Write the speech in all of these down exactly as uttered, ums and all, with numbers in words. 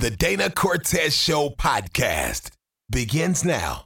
The Dana Cortez Show podcast begins now.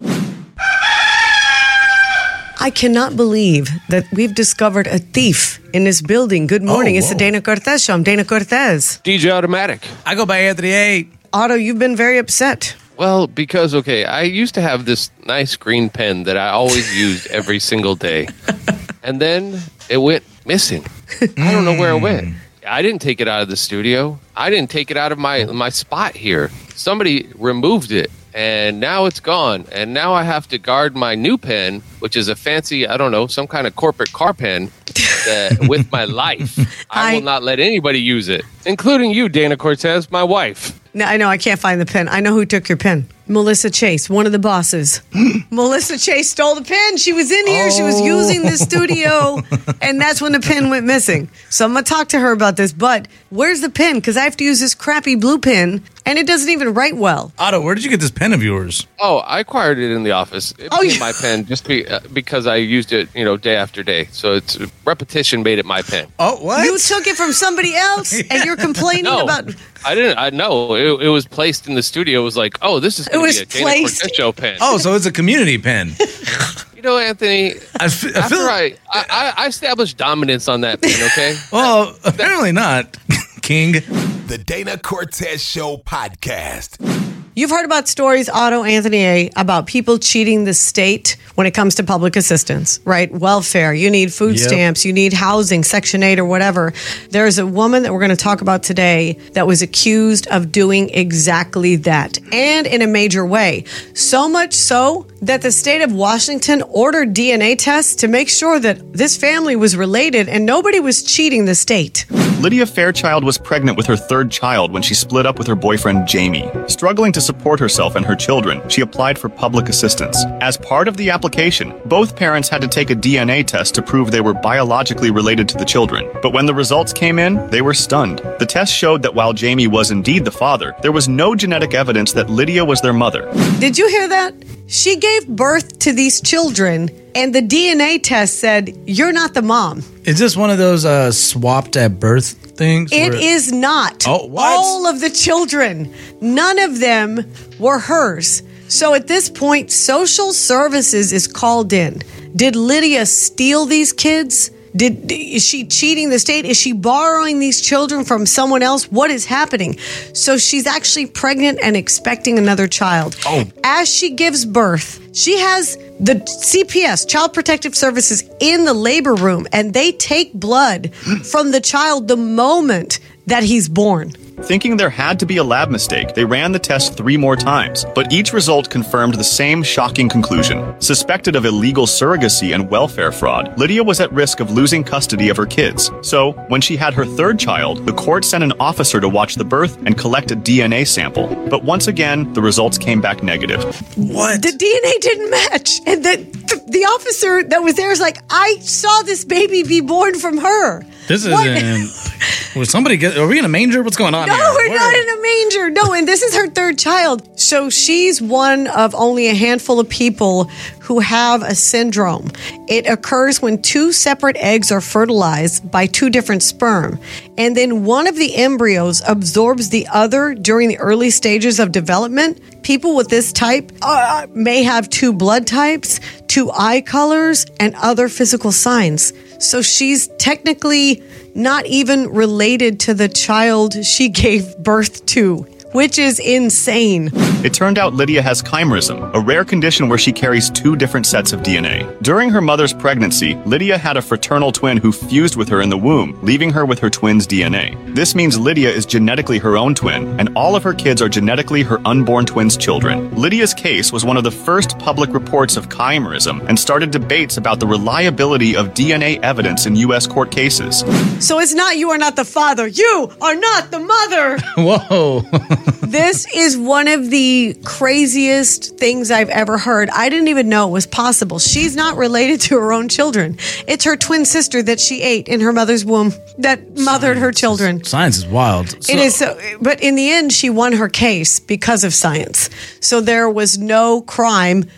I cannot believe that we've discovered a thief in this building. Good morning. Oh, it's the Dana Cortez Show. I'm Dana Cortez. D J Automatic. I go by Anthony A. Otto, you've been very upset. Well, because, okay, I used to have this nice green pen that I always used every single day. And then it went missing. I don't know where it went. I didn't take it out of the studio. I didn't take it out of my, my spot here. Somebody removed it, and now it's gone. And now I have to guard my new pen, which is a fancy, I don't know, some kind of corporate car pen, that, with my life. I, I will not let anybody use it, including you, Dana Cortez, my wife. No, I know I can't find the pen. I know who took your pen. Melissa Chase, one of the bosses. Melissa Chase stole the pen. She was in here. Oh. She was using the studio, and that's when the pen went missing. So I'm going to talk to her about this. But where's the pen? Because I have to use this crappy blue pen, and it doesn't even write well. Otto, where did you get this pen of yours? Oh, I acquired it in the office. It oh, became yeah. my pen just be, uh, because I used it, you know, day after day. So it's repetition made it my pen. Oh, what? You took it from somebody else, yeah. and you're complaining no, about... I didn't. I know it, it was placed in the studio. It was like, oh, this is going to be a Dana Cortez Show pen. Oh, so it's a community pen. You know, Anthony, I f- I after feel- I, I, I established dominance on that pen, okay? Well, apparently not, King. The Dana Cortez Show podcast. You've heard about stories, Otto, Anthony A., about people cheating the state when it comes to public assistance, right? Welfare. You need food Yep. stamps. You need housing, Section eight or whatever. There's a woman that we're going to talk about today that was accused of doing exactly that, and in a major way. So much so that the state of Washington ordered D N A tests to make sure that this family was related and nobody was cheating the state. Lydia Fairchild was pregnant with her third child when she split up with her boyfriend, Jamie. Struggling to support herself and her children, she applied for public assistance. As part of the application, both parents had to take a D N A test to prove they were biologically related to the children. But when the results came in, they were stunned. The test showed that while Jamie was indeed the father, there was no genetic evidence that Lydia was their mother. Did you hear that? She gave birth to these children, and the D N A test said, you're not the mom. Is this one of those uh, swapped at birth things? It where- is not. Oh, what? All of the children, none of them were hers. So at this point, social services is called in. Did Lydia steal these kids? Did, is she cheating the state? Is she borrowing these children from someone else? What is happening? So she's actually pregnant and expecting another child. Oh. As she gives birth, she has the C P S, Child Protective Services, in the labor room, and they take blood from the child the moment that he's born. Thinking there had to be a lab mistake, they ran the test three more times, but each result confirmed the same shocking conclusion. Suspected of illegal surrogacy and welfare fraud, Lydia was at risk of losing custody of her kids. So, when she had her third child, the court sent an officer to watch the birth and collect a D N A sample. But once again, the results came back negative. What? The D N A didn't match. And the, the, the officer that was there is like, I saw this baby be born from her. This What? isn't... Was somebody get... Are we in a manger? What's going on No, here? we're Where- not in a manger. No, and this is her third child. So she's one of only a handful of people who have a syndrome. It occurs when two separate eggs are fertilized by two different sperm. And then one of the embryos absorbs the other during the early stages of development. People with this type uh, may have two blood types, two eye colors, and other physical signs. So she's technically not even related to the child she gave birth to, which is insane. It turned out Lydia has chimerism, a rare condition where she carries two different sets of D N A. During her mother's pregnancy, Lydia had a fraternal twin who fused with her in the womb, leaving her with her twin's D N A. This means Lydia is genetically her own twin, and all of her kids are genetically her unborn twin's children. Lydia's case was one of the first public reports of chimerism and started debates about the reliability of D N A evidence in U S court cases. So it's not you are not the father. You are not the mother. Whoa. This is one of the craziest things I've ever heard. I didn't even know it was possible. She's not related to her own children. It's her twin sister that she ate in her mother's womb that mothered her children. Science is wild. So- It is so, but in the end, she won her case because of science. So there was no crime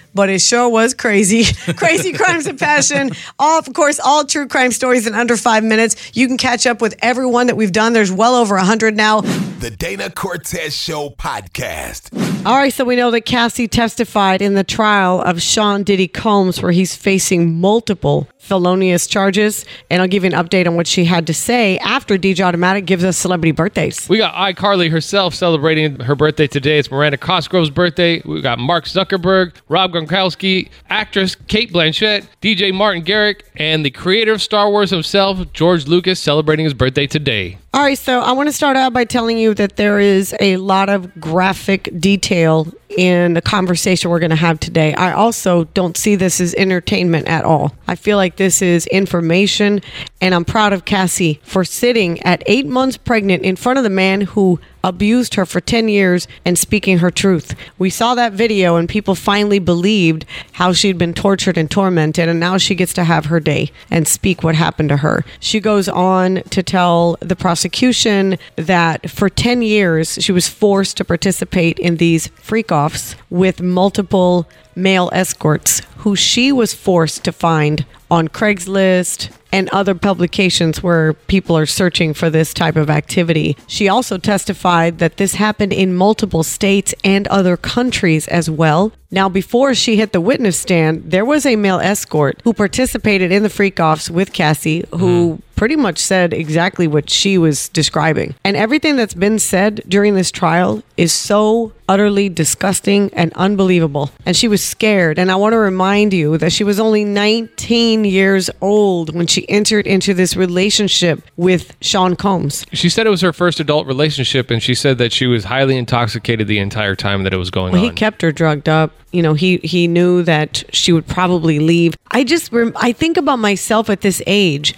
but it sure was crazy. Crazy Crimes of Passion. All, of course, all true crime stories in under five minutes. You can catch up with everyone that we've done. There's well over one hundred now. The Dana Cortez Show podcast. All right, so we know that Cassie testified in the trial of Sean Diddy Combs, where he's facing multiple felonious charges. And I'll give you an update on what she had to say after D J Automatic gives us celebrity birthdays. We got iCarly herself celebrating her birthday today. It's Miranda Cosgrove's birthday. We got Mark Zuckerberg, Rob Gronkowski, actress Kate Blanchett, D J Martin Garrix, and the creator of Star Wars himself, George Lucas, celebrating his birthday today. All right, so I want to start out by telling you that there is a lot of graphic detail in the conversation we're going to have today. I also don't see this as entertainment at all. I feel like this is information, and I'm proud of Cassie for sitting at eight months pregnant in front of the man who abused her for ten years and speaking her truth. We saw that video and people finally believed how she'd been tortured and tormented, and now she gets to have her day and speak what happened to her. She goes on to tell the prosecution that for ten years she was forced to participate in these freak-offs with multiple male escorts who she was forced to find on Craigslist and other publications where people are searching for this type of activity. She also testified that this happened in multiple states and other countries as well. Now, before she hit the witness stand, there was a male escort who participated in the freak-offs with Cassie, who mm. pretty much said exactly what she was describing. And everything that's been said during this trial is so utterly disgusting and unbelievable. And she was scared. And I want to remind you that she was only nineteen years old when she entered into this relationship with Sean Combs. She said it was her first adult relationship, and she said that she was highly intoxicated the entire time that it was going well, on. He kept her drugged up. You know, he, he knew that she would probably leave. I just, rem- I think about myself at this age,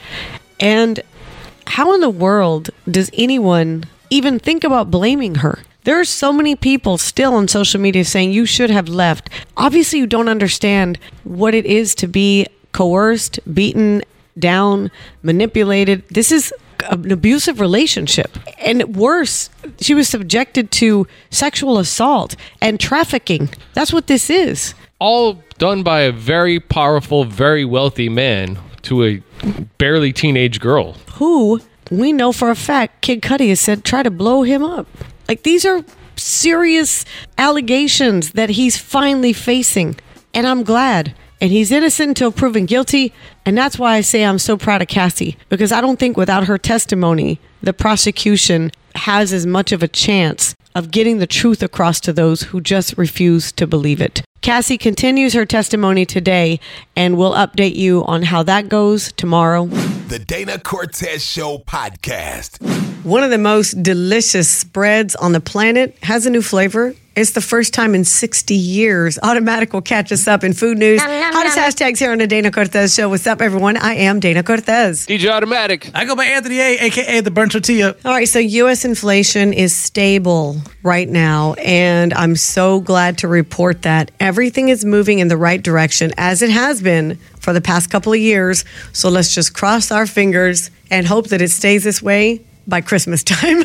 and how in the world does anyone even think about blaming her? There are so many people still on social media saying you should have left. Obviously, you don't understand what it is to be coerced, beaten down, manipulated. This is an abusive relationship. And worse, she was subjected to sexual assault and trafficking. That's what this is. All done by a very powerful, very wealthy man to a barely teenage girl. Who, we know for a fact, Kid Cudi has said, try to blow him up. Like, these are serious allegations that he's finally facing. And I'm glad. And he's innocent until proven guilty. And that's why I say I'm so proud of Cassie. Because I don't think without her testimony, the prosecution has as much of a chance of getting the truth across to those who just refuse to believe it. Cassie continues her testimony today, and we'll update you on how that goes tomorrow. The Dana Cortez Show podcast. One of the most delicious spreads on the planet has a new flavor. It's the first time in sixty years. Automatic will catch us up in food news. Hottest hashtags here on the Dana Cortez Show. What's up, everyone? I am Dana Cortez. D J Automatic. I go by Anthony A, a k a. The Burnt Tortilla. All right, so U S inflation is stable right now, and I'm so glad to report that everything is moving in the right direction, as it has been for the past couple of years. So let's just cross our fingers and hope that it stays this way by Christmas time.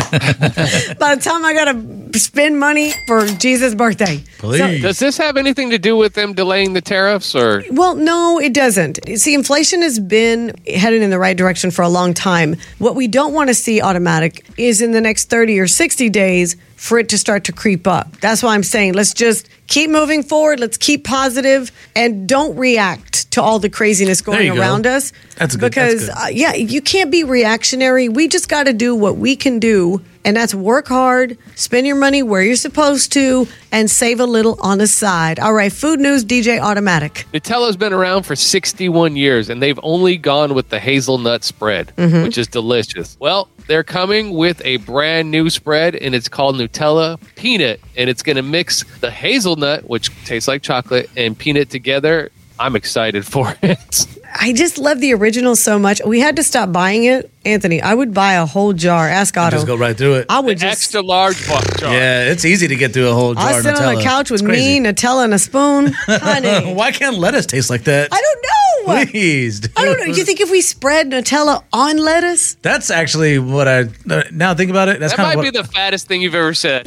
By the time I got to spend money for Jesus' birthday. Please. So, Does this have anything to do with them delaying the tariffs, or? well, no, it doesn't. See, inflation has been headed in the right direction for a long time. What we don't want to see, Automatic, is in the next thirty or sixty days for it to start to creep up. That's why I'm saying let's just keep moving forward. Let's keep positive and don't react to all the craziness going around go. us. That's good. Because, That's good. Uh, yeah, you can't be reactionary. We just got to do what we can do, and that's work hard, spend your money where you're supposed to, and save a little on the side. All right, food news, D J Automatic. Nutella's been around for sixty-one years, and they've only gone with the hazelnut spread, mm-hmm. which is delicious. Well, they're coming with a brand new spread, and it's called Nutella Peanut, and it's going to mix the hazelnut, which tastes like chocolate, and peanut together. I'm excited for it. I just love the original so much. We had to stop buying it. Anthony, I would buy a whole jar. Ask Otto. Just go right through it. I would The just... extra large box jar. Yeah, it's easy to get through a whole jar I of sit Nutella. on the couch with It's crazy. me, Nutella, and a spoon. Honey. Why can't lettuce taste like that? I don't know. Please, dude. I don't know. You think if we spread Nutella on lettuce? That's actually what I, now think about it. That's That kind might of be what, the fattest thing you've ever said.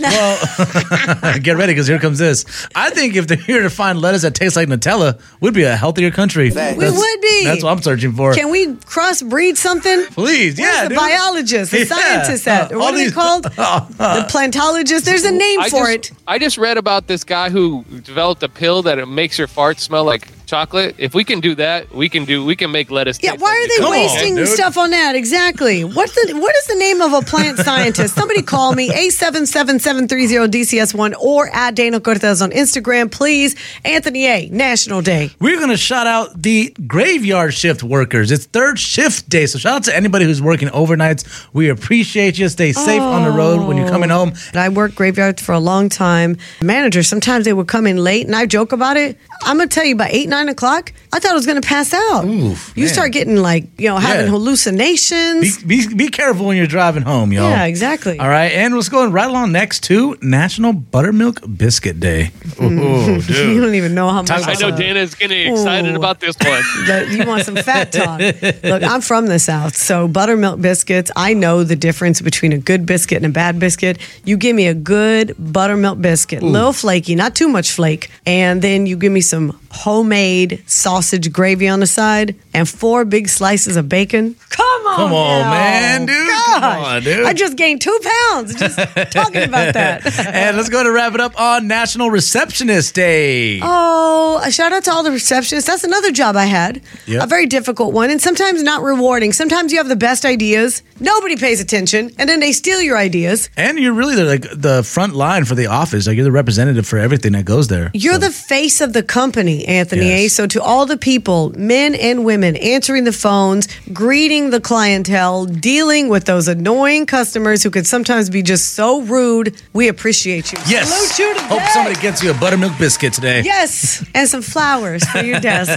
well, get ready because here comes this. I think if they're here to find lettuce that tastes like Nutella, we'd be a healthier country. We would be. That's what I'm searching for. Can we crossbreed something? Please, Where's yeah, the dude. biologist, the Yeah. scientist at? Uh, What all are they these- called? The plantologist? There's a name I for just, it. I just read about this guy who developed a pill that it makes your fart smell like chocolate. If we can do that, we can do. We can make lettuce. Yeah, taste why like are they Come on, wasting dude. stuff on that? Exactly. What's the what is the name of a plant scientist? Somebody call me eight seven seven, seven three zero, D C S one or at Dana Cortez on Instagram, please. Anthony A. National Day. We're going to shout out the graveyard shift workers. It's third shift day. So shout out to anybody who's working overnights. We appreciate you. Stay safe on the road when you're coming home. I worked graveyard for a long time. Managers, sometimes they would come in late and I joke about it. I'm going to tell you, by eight, nine o'clock, I thought I was going to pass out. Oof, you man. start getting like, you know, having Yeah. hallucinations. Be, be, be careful when you're driving home, y'all. Yeah, exactly. All right, and let's go right along next to National Buttermilk Biscuit Day. Ooh, You dude. don't even know how much. Talk I about know uh, Dana's getting excited Ooh. about this one. that you want some fat talk. Look, I'm from the South, so buttermilk biscuits, I know the difference between a good biscuit and a bad biscuit. You give me a good buttermilk biscuit, a little flaky, not too much flake, and then you give me some homemade sausage gravy on the side and four big slices of bacon. Come on, Come on, now. man, dude. Come Gosh, on, dude. I just gained two pounds just talking about that. And let's go to wrap it up on National Receptionist Day. Oh, a shout out to all the receptionists. That's another job I had. Yep. A very difficult one and sometimes not rewarding. Sometimes you have the best ideas, nobody pays attention, and then they steal your ideas. And you're really the, like the front line for the office. Like you're the representative for everything that goes there. You're So- the face of the company, Anthony A. Yes. So to all the people, men and women, answering the phones, greeting the clientele, dealing with those annoying customers who could sometimes be just so rude, we appreciate you. Yes. Salute you today. Hope somebody gets you a buttermilk biscuit today. Yes, and some flowers for your desk.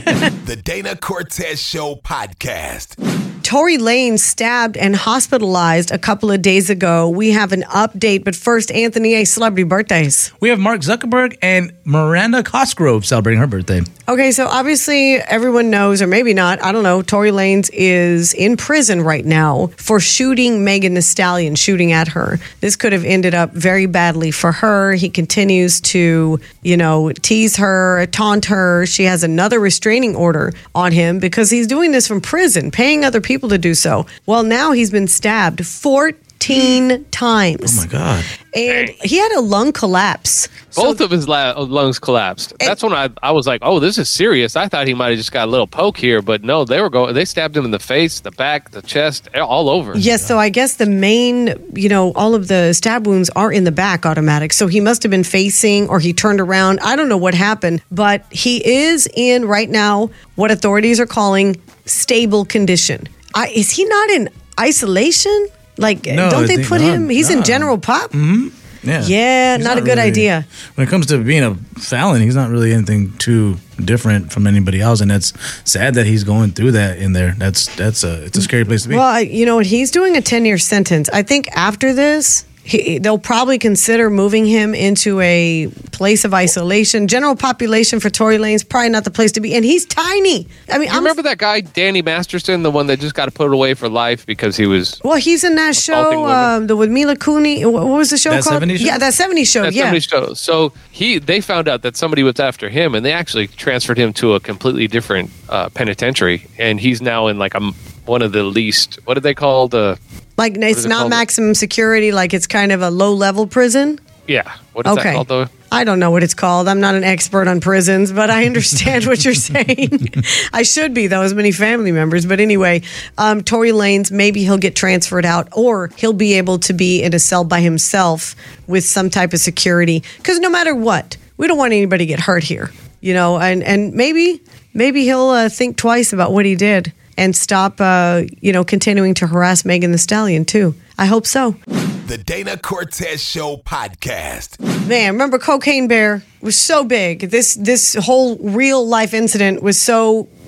The Dana Cortez Show podcast. Tory Lanez stabbed and hospitalized a couple of days ago. We have an update, but first, Anthony A. Celebrity birthdays. We have Mark Zuckerberg and Miranda Cosgrove celebrating her birthday. Okay, so obviously everyone knows, or maybe not, I don't know, Tory Lanez is in prison right now for shooting Megan Thee Stallion, shooting at her. This could have ended up very badly for her. He continues to, you know, tease her, taunt her. She has another restraining order on him because he's doing this from prison, paying other people to do so. Well, now he's been stabbed fourteen times. Oh my God. And he had a lung collapse. Both of his la- lungs collapsed. That's when I, I was like, oh, this is serious. I thought he might have just got a little poke here, but no, they were going. They stabbed him in the face, the back, the chest, all over. Yes, so I guess the main, you know, all of the stab wounds are in the back automatic. So he must have been facing or he turned around. I don't know what happened, but he is in right now what authorities are calling stable condition. I, is he not in isolation? Like, No, don't I they think put not. him? He's No. in general pop? Yeah. Yeah, He's not a good really- idea. When it comes to being a felon, he's not really anything too different from anybody else, and that's sad that he's going through that in there. That's that's a it's a scary place to be. Well, I, you know what? He's doing a ten-year sentence. I think after this, he, they'll probably consider moving him into a place of isolation. General population for Tory Lanez, probably not the place to be. And he's tiny. I mean, You I'm remember that guy, Danny Masterson, the one that just got put away for life because he was Well, he's in that Assaulting show, women. um, the with Mila Kunis. What what was the show That called? seventies show? Yeah, that seventies show. at yeah. somebody's show. So he, they found out that somebody was after him, and they actually transferred him to a completely different uh, penitentiary, and he's now in like a m- one of the least. What did they call the? Like is it's it not called? maximum security. Like it's kind of a low level prison. Yeah, what is that Okay. called though? I don't know what it's called. I'm not an expert on prisons, but I understand what you're saying. I should be, though, as many family members. But anyway, um, Tory Lanez, maybe he'll get transferred out or he'll be able to be in a cell by himself with some type of security. Because no matter what, we don't want anybody to get hurt here, you know, and, and maybe maybe he'll uh, think twice about what he did and stop, uh, you know, continuing to harass Megan Thee Stallion, too. I hope so. The Dana Cortez Show podcast. Man, remember Cocaine Bear was so big. This this whole real life incident was so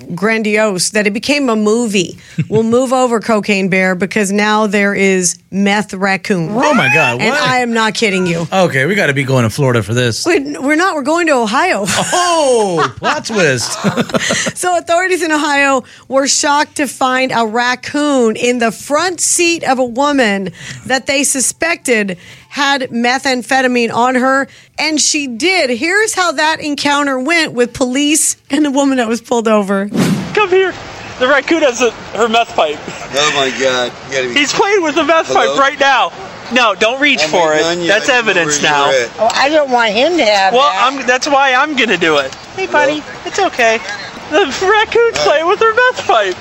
grandiose that it became a movie. We'll move over, Cocaine Bear, because now there is Meth Raccoon. Oh my God! What? And I am not kidding you. Okay, we got to be going to Florida for this. We're we're not. We're going to Ohio. Oh, plot twist! So authorities in Ohio were shocked to find a raccoon in the front seat of a woman that they suspected had methamphetamine on her, and she did. Here's how that encounter went with police and the woman that was pulled over. Come here. The raccoon has a, her meth pipe. Oh my God. You gotta be- He's playing with the meth Hello? pipe right now. No, don't reach I'm for it. done yet. That's I don't know evidence where now. you're at. Oh, I don't want him to have Well, that. I'm, that's why I'm going to do it. Hey, buddy. Hello? It's okay. The raccoon's All right. playing with her meth pipe.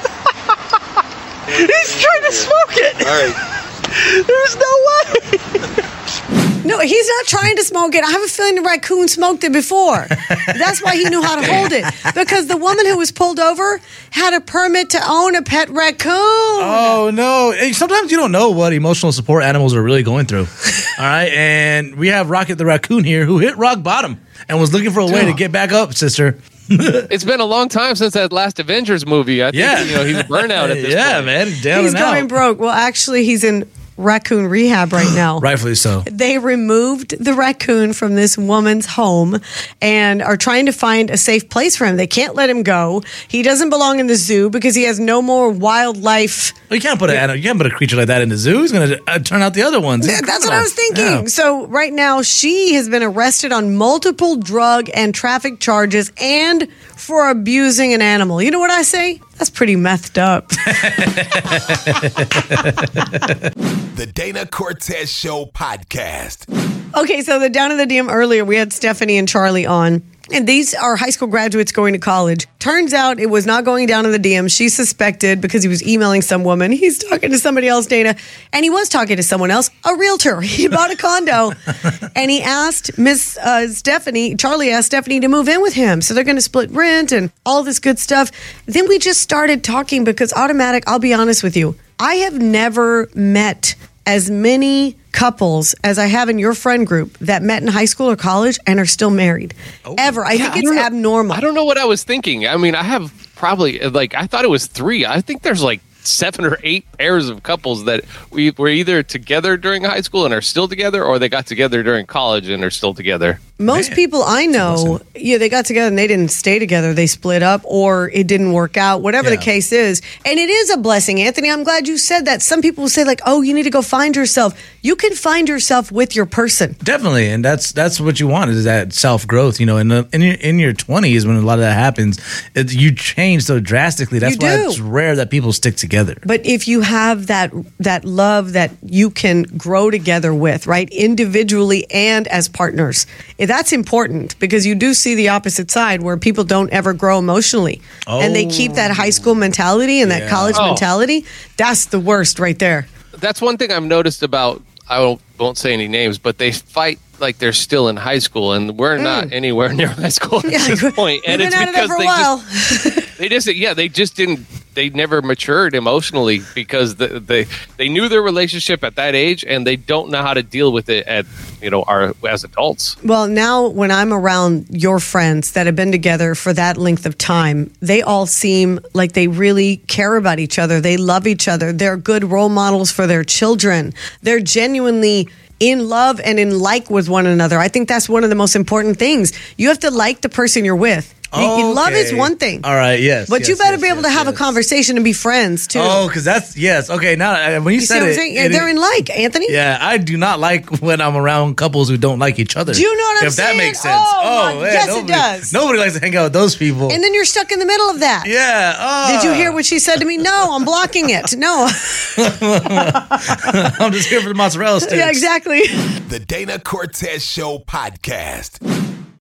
He's trying to smoke it. All right. There's no way. No, he's not trying to smoke it. I have a feeling the raccoon smoked it before. That's why he knew how to hold it. Because the woman who was pulled over had a permit to own a pet raccoon. Oh no! Hey, sometimes you don't know what emotional support animals are really going through. All right, and we have Rocket the raccoon here, who hit rock bottom and was looking for a way to get back up, sister. It's been a long time since that last Avengers movie. I think Yeah. you know he's burnout at this yeah, point. man, down He's and going out. broke. Well, actually, he's in raccoon rehab right now. Rightfully so. They removed the raccoon from this woman's home and are trying to find a safe place for him. They can't let him go. He doesn't belong in the zoo because he has no more wildlife. Well, you can't put a animal- you can't put a creature like that in the zoo. He's going to uh, turn out the other ones. Yeah, that's what I was thinking. Yeah. So right now, she has been arrested on multiple drug and traffic charges and for abusing an animal. You know what I say? That's pretty methed up. The Dana Cortez Show podcast. Okay, so the Down in the D M earlier, we had Stephanie and Charlie on. And these are high school graduates going to college. Turns out it was not going down in the D M. She suspected because he was emailing some woman. He's talking to somebody else, Dana. And he was talking to someone else, a realtor. He bought a condo. And he asked Miss uh, Stephanie, Charlie asked Stephanie to move in with him. So they're going to split rent and all this good stuff. Then we just started talking because automatic, I'll be honest with you, I have never met as many couples as I have in your friend group that met in high school or college and are still married. Ever. I Yeah, think I it's don't know- abnormal. I don't know what I was thinking. I mean, I have probably like I thought it was three. I think there's like seven or eight pairs of couples that we were either together during high school and are still together, or they got together during college and are still together. Most Man. people I know, yeah, they got together and they didn't stay together. They split up or it didn't work out, whatever Yeah. the case is. And it is a blessing, Anthony. I'm glad you said that. Some people will say like, oh, you need to go find yourself. You can find yourself with your person. Definitely, and that's that's what you want is that self growth. You know, in the, in your in your twenties when a lot of that happens, it, you change so drastically. That's You why do. it's rare that people stick together. But if you have that that love that you can grow together with, right, individually and as partners, eh, that's important because you do see the opposite side where people don't ever grow emotionally, and they keep that high school mentality and that Yeah. college Oh. mentality. That's the worst right there. That's one thing I've noticed about. I won't, won't say any names, but they fight like they're still in high school, and we're not anywhere near high school at Mm. Yeah, this point. And We've it's been out of there because for a they while. just they just yeah they just didn't they never matured emotionally because the, they they knew their relationship at that age, and they don't know how to deal with it at you know our as adults. Well, now when I'm around your friends that have been together for that length of time, they all seem like they really care about each other. They love each other. They're good role models for their children. They're genuinely in love and in like with one another. I think that's one of the most important things. You have to like the person you're with. You- you love is Okay. one thing. All right, yes. But yes, you better yes, be able yes, to have a yes. conversation and be friends too. Oh, because that's yes. Okay, now uh, when you, you see said what I'm it, saying? Yeah, it- they're in like, Anthony. Yeah, I do not like when I'm around couples who don't like each other. Do you know what I'm if saying? that makes sense. Oh, my- man, yes, it nobody, does. Nobody likes to hang out with those people. And then you're stuck in the middle of that. yeah. Oh. Did you hear what she said to me? No, I'm blocking it. No. I'm just here for the mozzarella sticks. Yeah, exactly. The Dana Cortez Show podcast.